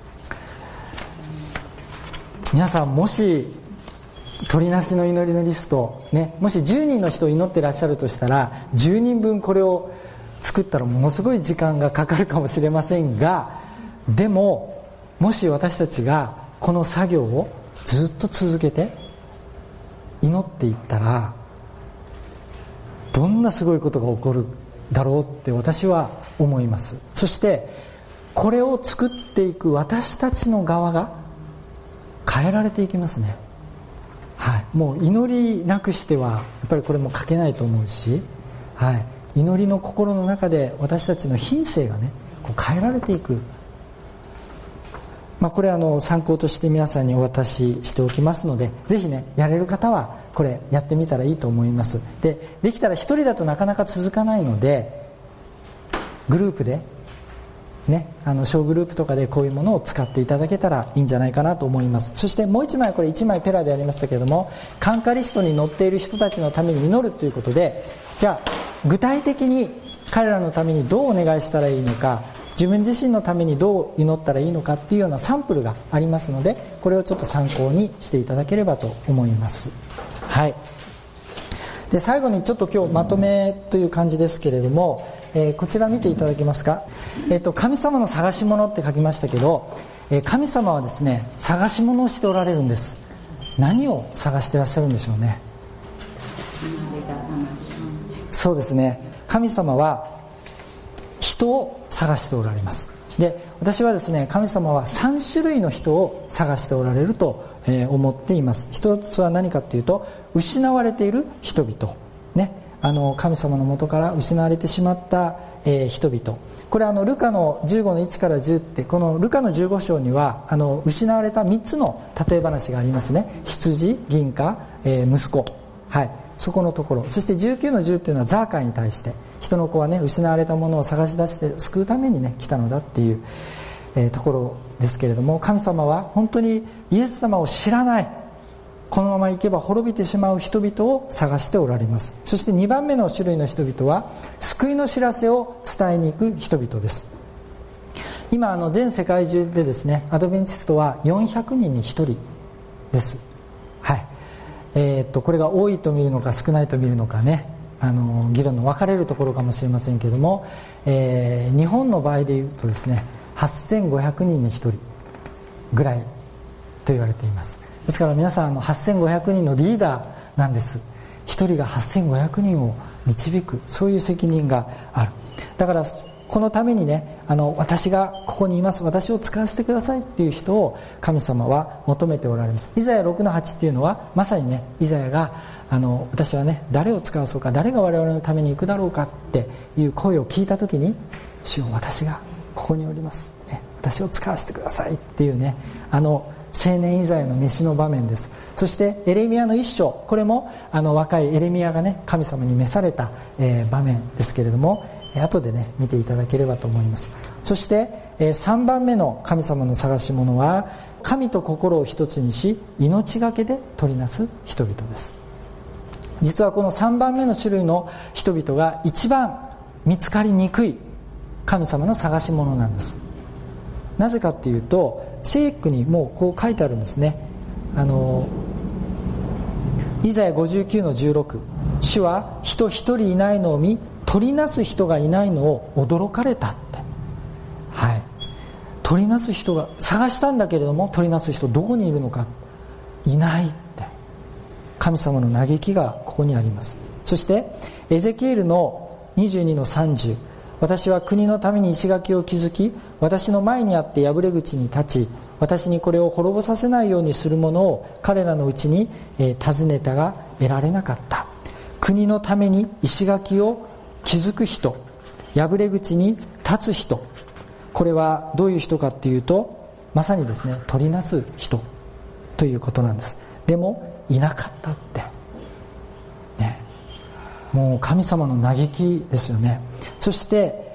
皆さんもし鳥なしの祈りのリスト、ね、もしじゅうにんの人を祈ってらっしゃるとしたら、じゅうにんぶんこれを作ったらものすごい時間がかかるかもしれませんが、でももし私たちがこの作業をずっと続けて祈っていったら、どんなすごいことが起こるだろうって私は思います。そしてこれを作っていく私たちの側が変えられていきますね。はい、もう祈りなくしてはやっぱりこれも書けないと思うし、はい、祈りの心の中で私たちの品性がねこう変えられていく、まあ、これあの参考として皆さんにお渡ししておきますので、ぜひねやれる方はこれやってみたらいいと思います。で、できたら一人だとなかなか続かないので、グループでね、あの小グループとかでこういうものを使っていただけたらいいんじゃないかなと思います。そしてもう一枚、これ一枚ペラでやりましたけれども、感化リストに載っている人たちのために祈るということで、じゃあ具体的に彼らのためにどうお願いしたらいいのか、自分自身のためにどう祈ったらいいのかっていうようなサンプルがありますので、これをちょっと参考にしていただければと思います。はい。で、最後にちょっと今日まとめという感じですけれども、えー、こちら見ていただけますか。えーと、神様の探し物って書きましたけど、えー、神様はですね探し物をしておられるんです。何を探してらっしゃるんでしょうね。そうですね、神様は人を探しておられます。で、私はですね、神様はさん種類の人を探しておられると、えー、思っています。一つは何かというと、失われている人々ね、あの神様の元から失われてしまった、えー、人々、これあのルカのじゅうごのいちからじゅうって、このルカのじゅうご章にはあの失われたみっつの例え話がありますね。羊、銀貨、えー、息子、はい、そこのところ。そしてじゅうきゅうのじゅうっていうのはザーカイに対して、人の子はね失われたものを探し出して救うためにね来たのだっていう、えー、ところですけれども、神様は本当にイエス様を知らない、このまま行けば滅びてしまう人々を探しておられます。そしてにばんめの種類の人々は救いの知らせを伝えに行く人々です。今あの全世界中でですね、アドベンチストはよんひゃくにんにひとりです。はい。えー、っとこれが多いと見るのか少ないと見るのかね、あの議論の分かれるところかもしれませんけれども、えー、日本の場合でいうとですね、はっせんごひゃくにんにひとりぐらいと言われています。ですから皆さんあのはっせんごひゃくにんのリーダーなんです。一人がはっせんごひゃくにんを導く、そういう責任がある。だからこのためにね、あの私がここにいます、私を使わせてくださいっていう人を神様は求めておられます。イザヤろくのはちっていうのはまさにね、イザヤがあの私はね誰を使わそうか、誰が我々のために行くだろうかっていう声を聞いた時に、主よ私がここにおります、ね、私を使わせてくださいっていうね、あの青年イザヤの召しの場面です。そしてエレミヤの一章、これもあの若いエレミヤがね神様に召された、えー、場面ですけれども、後でね見ていただければと思います。そして、えー、さんばんめの神様の探し物は、神と心を一つにし命がけで取りなす人々です。実はこのさんばんめの種類の人々が一番見つかりにくい神様の探し物なんです。なぜかっていうと、聖句にもうこう書いてあるんですね。あのイザヤごじゅうきゅうのじゅうろく、主は人一人いないのを見、取りなす人がいないのを驚かれたって。はい、取りなす人が、探したんだけれども取りなす人どこにいるのか、いないって。神様の嘆きがここにあります。そしてエゼキエルのにじゅうにのさんじゅう、私は国のために石垣を築き、私の前にあって破れ口に立ち、私にこれを滅ぼさせないようにするものを彼らのうちに、えー、尋ねたが得られなかった。国のために石垣を築く人、破れ口に立つ人、これはどういう人かっていうと、まさにですね、取りなす人ということなんです。でもいなかったって、ね、もう神様の嘆きですよね。そして、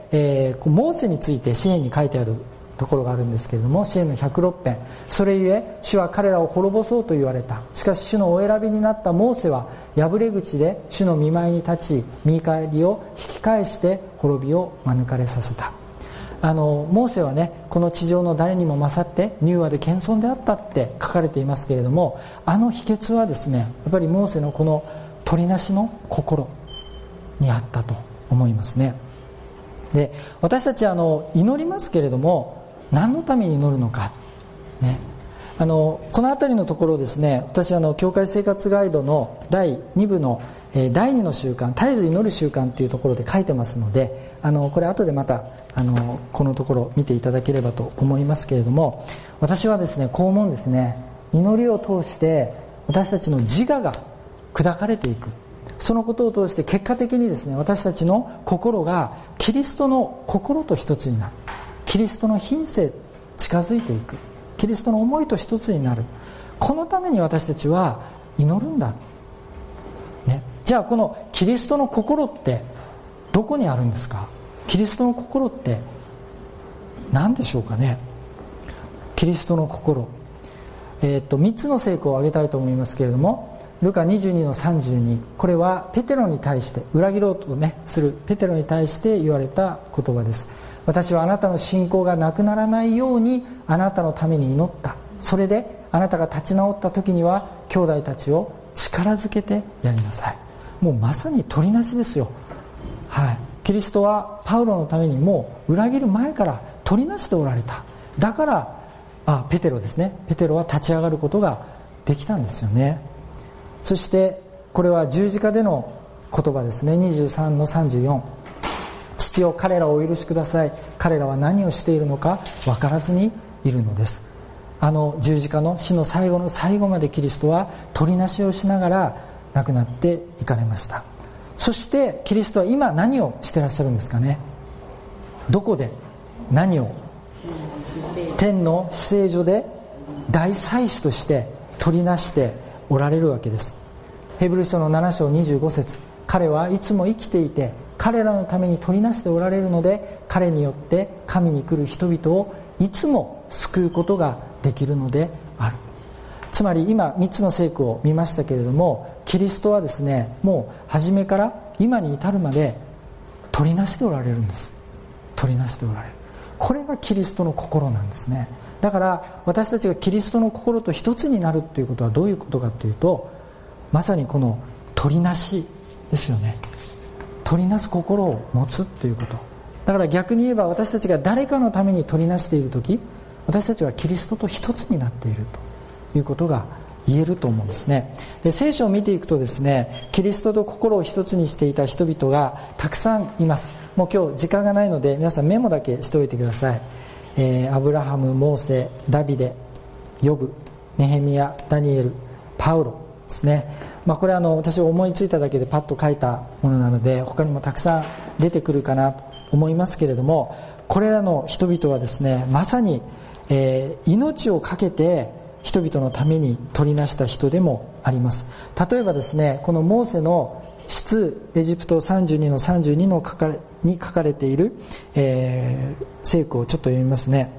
えー、モーセについて詩篇に書いてあるところがあるんですけれども、詩篇のひゃくろく編、それゆえ主は彼らを滅ぼそうと言われた。しかし主のお選びになったモーセは破れ口で主の御前に立ち、見返りを引き返して滅びを免れさせた。あのモーセはね、この地上の誰にも勝って柔和で謙遜であったって書かれていますけれども、あの秘訣はですね、やっぱりモーセのこの取りなしの心にあったと思いますね。で、私たちあの祈りますけれども、何のために祈るのか、ね、あのこの辺りのところですね、私あの教会生活ガイドのだいに部の、えー、だいにの習慣、絶えず祈る習慣というところで書いてますので、あのこれ後でまたあのこのところ見ていただければと思いますけれども、私はですね、こう思うんですね。祈りを通して私たちの自我が砕かれていく、そのことを通して結果的にですね、私たちの心がキリストの心と一つになる、キリストの品性近づいていく、キリストの思いと一つになる。このために私たちは祈るんだ、ね、じゃあこのキリストの心ってどこにあるんですか。キリストの心って何でしょうかね。キリストの心、えー、とみっつの聖句を挙げたいと思いますけれども、ルカにじゅうにのさんじゅうに、これはペテロに対して、裏切ろうと、ね、するペテロに対して言われた言葉です。私はあなたの信仰がなくならないようにあなたのために祈った。それであなたが立ち直った時には兄弟たちを力づけてやりなさい。もうまさに取りなしですよ。はい、キリストはパウロのためにもう裏切る前から取りなしておられた。だからあペテロですね、ペテロは立ち上がることができたんですよね。そしてこれは十字架での言葉ですね。にじゅうさんのさんじゅうよん、父よ彼らをお許しください、彼らは何をしているのか分からずにいるのです。あの十字架の死の最後の最後までキリストは取りなしをしながら亡くなっていかれました。そしてキリストは今何をしてらっしゃるんですかね。どこで何を、天の至聖所で大祭司として取りなしておられるわけです。ヘブル書のなな章にじゅうご節、彼はいつも生きていて彼らのために取りなしておられるので、彼によって神に来る人々をいつも救うことができるのである。つまり今みっつの聖句を見ましたけれども、キリストはですね、もう初めから今に至るまで取りなしておられるんです。取りなしておられる、これがキリストの心なんですね。だから私たちがキリストの心と一つになるということはどういうことかというと、まさにこの取りなしですよね。取りなす心を持つということ。だから逆に言えば、私たちが誰かのために取りなしているとき、私たちはキリストと一つになっているということが言えると思うんですね。で、聖書を見ていくとですね、キリストと心を一つにしていた人々がたくさんいます。もう今日時間がないので皆さんメモだけしておいてください。えー、アブラハム、モーセ、ダビデ、ヨブ、ネヘミヤ、ダニエル、パウロですね。まあ、これはあの私思いついただけでパッと書いたものなので、他にもたくさん出てくるかなと思いますけれども、これらの人々はですね、まさに、えー、命を懸けて人々のために取りなした人でもあります。例えばですね、このモーセの出エジプトさんじゅうにのさんじゅうにの書かれに書かれている、えー、聖句をちょっと読みますね。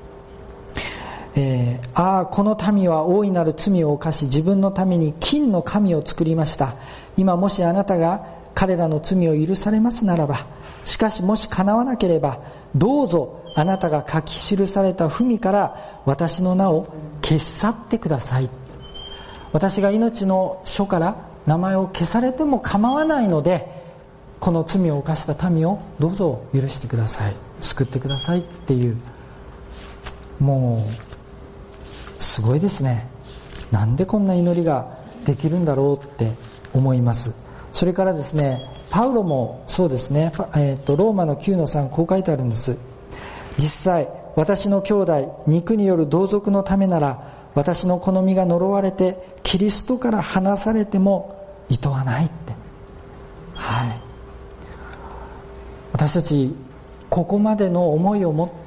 えー、ああこの民は大いなる罪を犯し、自分のために金の神を作りました。今もしあなたが彼らの罪を許されますならば、 しかしもし叶わなければ、どうぞあなたが書き記された文から私の名を消し去ってください。私が命の書から名前を消されても構わないので、この罪を犯した民をどうぞ許してください、救ってくださいっていう、もうすごいですね。なんでこんな祈りができるんだろうって思います。それからですね、パウロもそうですね、えー、とローマの きゅうのさん、こう書いてあるんです。実際私の兄弟肉による同族のためなら、私の好みが呪われてキリストから離されてもいとわないって、はい、私たちここまでの思いを持って、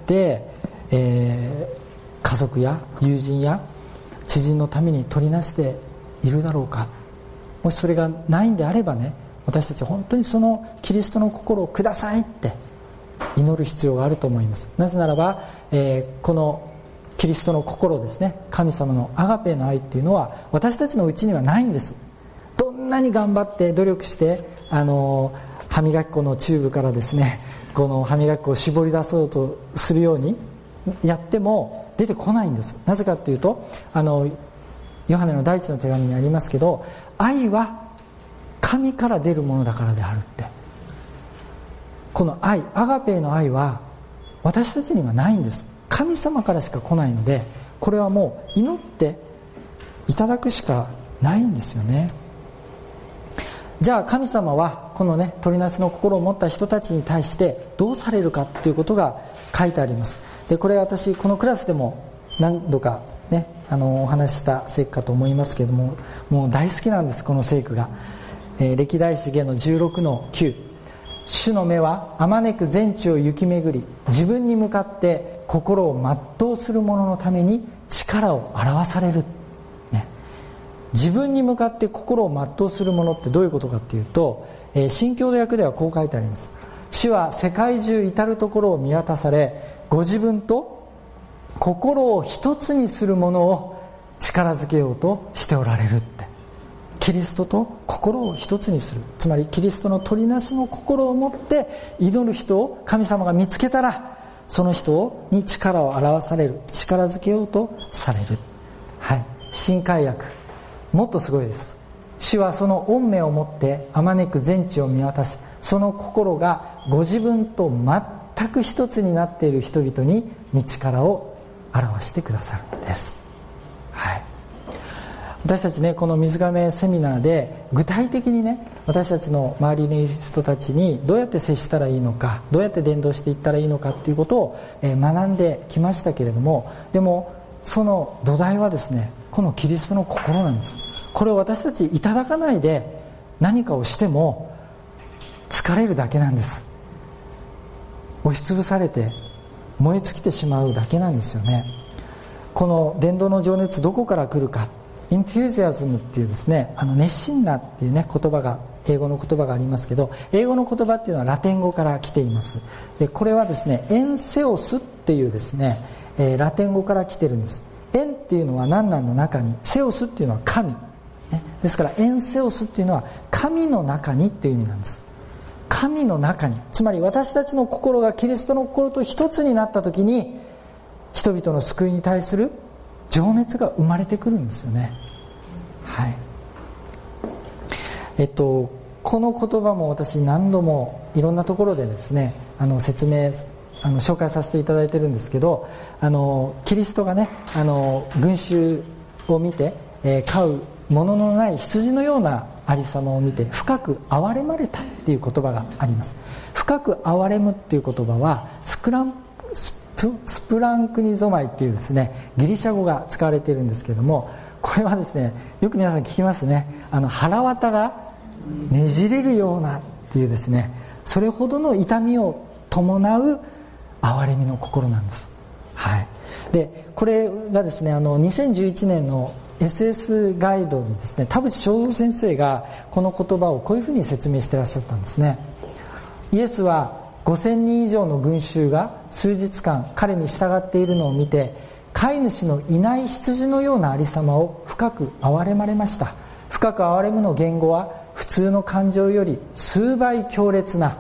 えー、家族や友人や知人のために取りなしているだろうか。もしそれがないんであればね、私たち本当にそのキリストの心をくださいって祈る必要があると思います。なぜならば、えー、このキリストの心ですね、神様のアガペの愛っていうのは私たちのうちにはないんです。どんなに頑張って努力して、あの歯磨き粉のチューブからですね、この歯磨き粉を絞り出そうとするようにやっても出てこないんです。なぜかというと、あのヨハネの第一の手紙にありますけど、愛は神から出るものだからであるって。この愛、アガペの愛は私たちにはないんです。神様からしか来ないので、これはもう祈っていただくしかないんですよね。じゃあ神様はこのね、取りなしの心を持った人たちに対してどうされるかということが書いてあります。でこれ私このクラスでも何度かね、あのお話した聖句かと思いますけれども、もう大好きなんです、この聖句が。えー、歴代史下のじゅうろくのきゅう、主の目はあまねく全地を行き巡り、自分に向かって心を全うする者のために力を表される、ね、自分に向かって心を全うする者ってどういうことかっていうと、えー、新共同訳ではこう書いてあります。主は世界中至るところを見渡され、ご自分と心を一つにする者を力づけようとしておられるって。キリストと心を一つにする、つまりキリストの取りなしの心を持って祈る人を神様が見つけたら、その人に力を表される、力づけようとされる。はい、新海訳もっとすごいです。主はその御目を持ってあまねく全地を見渡し、その心がご自分と全く一つになっている人々に御力を表してくださるんです。はい、私たちね、この水亀セミナーで具体的にね、私たちの周りにいる人たちにどうやって接したらいいのか、どうやって伝道していったらいいのかということを学んできましたけれども、でもその土台はですね、このキリストの心なんです。これを私たちいただかないで何かをしても疲れるだけなんです。押しつぶされて燃え尽きてしまうだけなんですよね。この伝道の情熱どこから来るか、インテュージアズムっていうですね、あの熱心なっていうね言葉が、英語の言葉がありますけど、英語の言葉っていうのはラテン語から来ています。でこれはですね、エンセオスっていうですね、えー、ラテン語から来てるんです。エンっていうのは何々の中に、セオスっていうのは神、ね、ですからエンセオスっていうのは神の中にっていう意味なんです。神の中に、つまり私たちの心がキリストの心と一つになった時に、人々の救いに対する情熱が生まれてくるんですよね。はい。えっとこの言葉も私何度もいろんなところでですね、あの説明あの紹介させていただいてるんですけど、あのキリストがね、あの群衆を見て、えー、飼うもののない羊のようなありさまを見て深く憐れまれたっていう言葉があります。深く憐れむっていう言葉はスクランスプ, スプランクニゾマイっていうですね、ギリシャ語が使われているんですけれども、これはですね、よく皆さん聞きますね、あの腹渡がねじれるようなっていうですね、それほどの痛みを伴う憐れみの心なんです。はい。でこれがですね、あのにせんじゅういちねんの エスエス ガイドにですね、田淵正三先生がこの言葉をこういうふうに説明してらっしゃったんですね。イエスはごせんにん以上の群衆が数日間彼に従っているのを見て、飼い主のいない羊のようなありさまを深く憐れまれました。深く憐れむの言語は普通の感情より数倍強烈な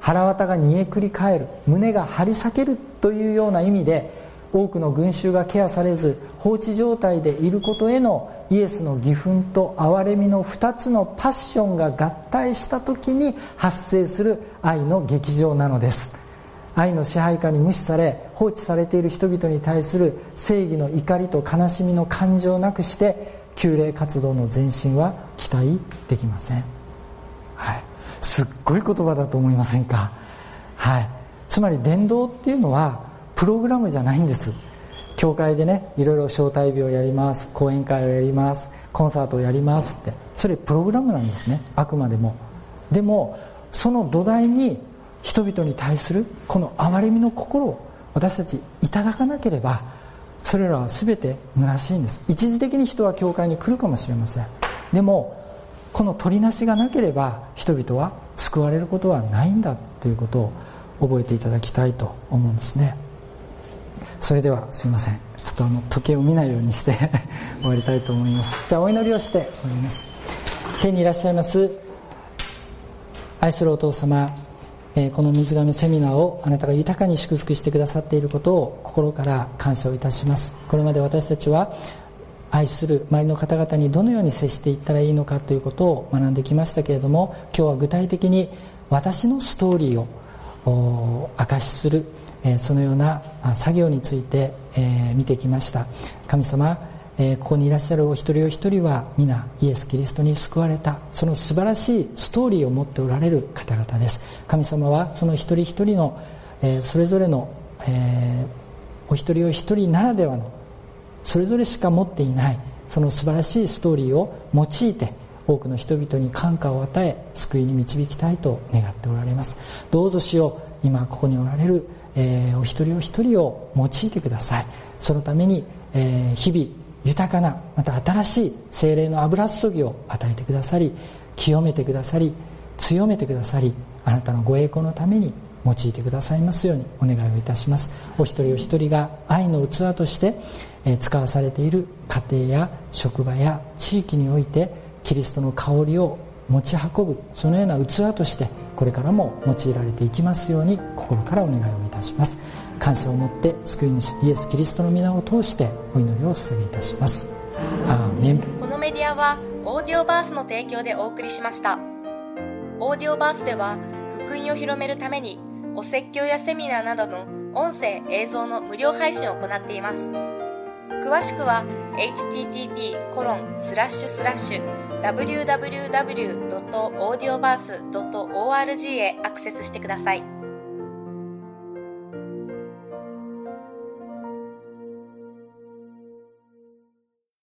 腹渡が煮えくり返る、胸が張り裂けるというような意味で、多くの群衆がケアされず放置状態でいることへのイエスの義憤と憐れみのふたつのパッションが合体した時に発生する愛の劇場なのです。愛の支配下に無視され放置されている人々に対する正義の怒りと悲しみの感情をなくして救霊活動の前進は期待できません。はい、すっごい言葉だと思いませんか。はい、つまり伝道っていうのはプログラムじゃないんです。教会でね、いろいろ招待日をやります、講演会をやります、コンサートをやりますって、それプログラムなんですね、あくまでも。でもその土台に人々に対するこの憐れみの心を私たちいただかなければ、それらは全て虚しいんです。一時的に人は教会に来るかもしれません。でもこの取りなしがなければ人々は救われることはないんだということを覚えていただきたいと思うんですね。それではすいません、ちょっとあの時計を見ないようにして終わりたいと思います。じゃあお祈りをして終わります。天にいらっしゃいます愛するお父様、えー、この水亀セミナーをあなたが豊かに祝福してくださっていることを心から感謝をいたします。これまで私たちは愛する周りの方々にどのように接していったらいいのかということを学んできましたけれども、今日は具体的に私のストーリーを明かしする、えー、そのような作業について、えー、見てきました。神様、えー、ここにいらっしゃるお一人お一人は皆イエス・キリストに救われた、その素晴らしいストーリーを持っておられる方々です。神様はその一人一人の、えー、それぞれの、えー、お一人お一人ならではのそれぞれしか持っていないその素晴らしいストーリーを用いて多くの人々に感化を与え救いに導きたいと願っておられます。どうぞ主よ、今ここにおられる、えー、お一人お一人を用いてください。そのために、えー、日々豊かなまた新しい聖霊の油注ぎを与えてくださり、清めてくださり強めてくださり、あなたのご栄光のために用いてくださいますようにお願いをいたします。お一人お一人が愛の器として使わされている家庭や職場や地域においてキリストの香りを持ち運ぶ、そのような器としてこれからも用いられていきますように心からお願いをいたします。感謝を持って救い主イエス・キリストの皆を通してお祈りをお捧げいたします。アーメン。 このメディアはオーディオバースの提供でお送りしました。オーディオバースでは福音を広めるためにお説教やセミナーなどの音声映像の無料配信を行っています。詳しくは エイチティーティーピーコロンスラッシュスラッシュダブリューダブリューダブリュードットオーディオバースドットオーアールジー へアクセスしてください。